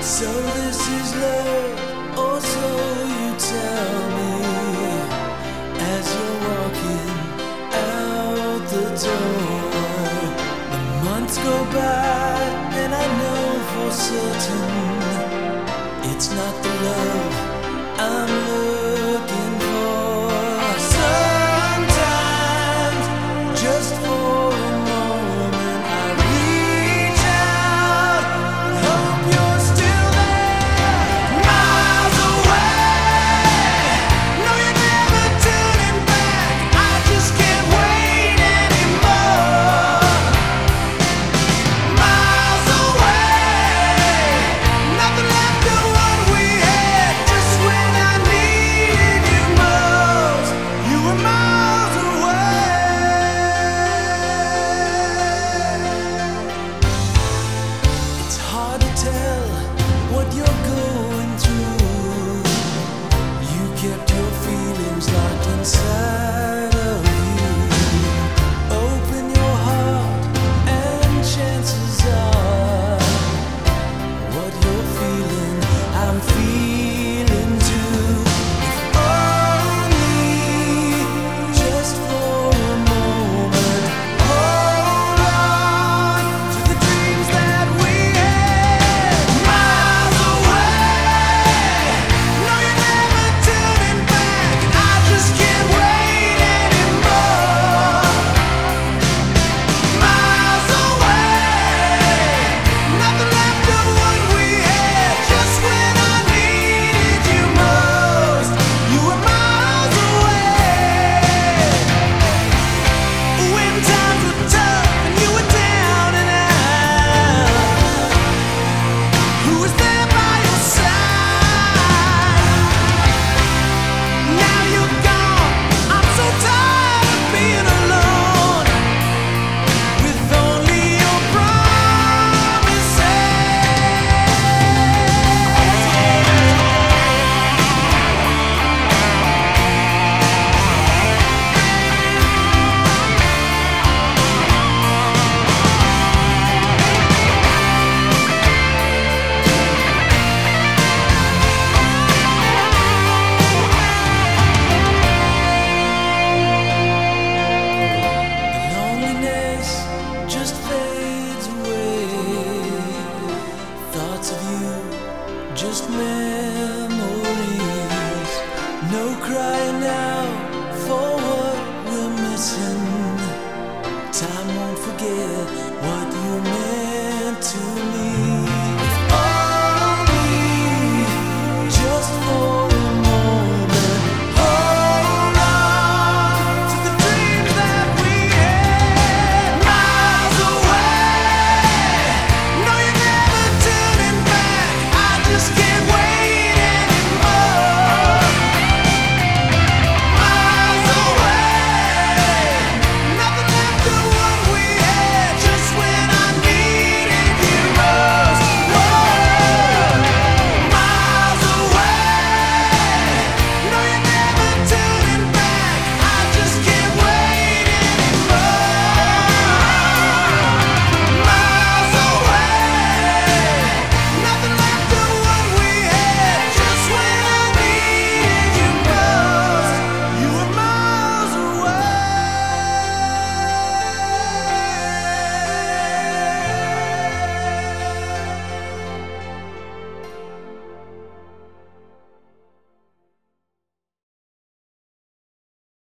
So this is love, or so you tell me, as you're walking out the door. The months go by and I know for certain it's not the love I'm looking for. Sometimes, just for a moment, I reach out, hope you're still there, miles away. No, you're never turning back. I just can't wait anymore. Miles away, nothing left of what we had. Just when I needed you most, you were miles away. It's hard to tell what you're going through. You kept your feelings locked inside of you. Open your heart and chances are what you're feeling, I'm feeling too. If only just for a moment, hold on to the dreams that we had. Miles away, no, you're never turning back. I just can't wait anymore. Miles away, nothing left of what we had. Just when I needed you most, you were miles away. When times were tough and you were down and out, who was there by your side? Now you're gone, I'm so tired of being alone, with only your promises. The loneliness just fades away. Thoughts of you, just memories. No crying now for what we're missing. Time won't forget what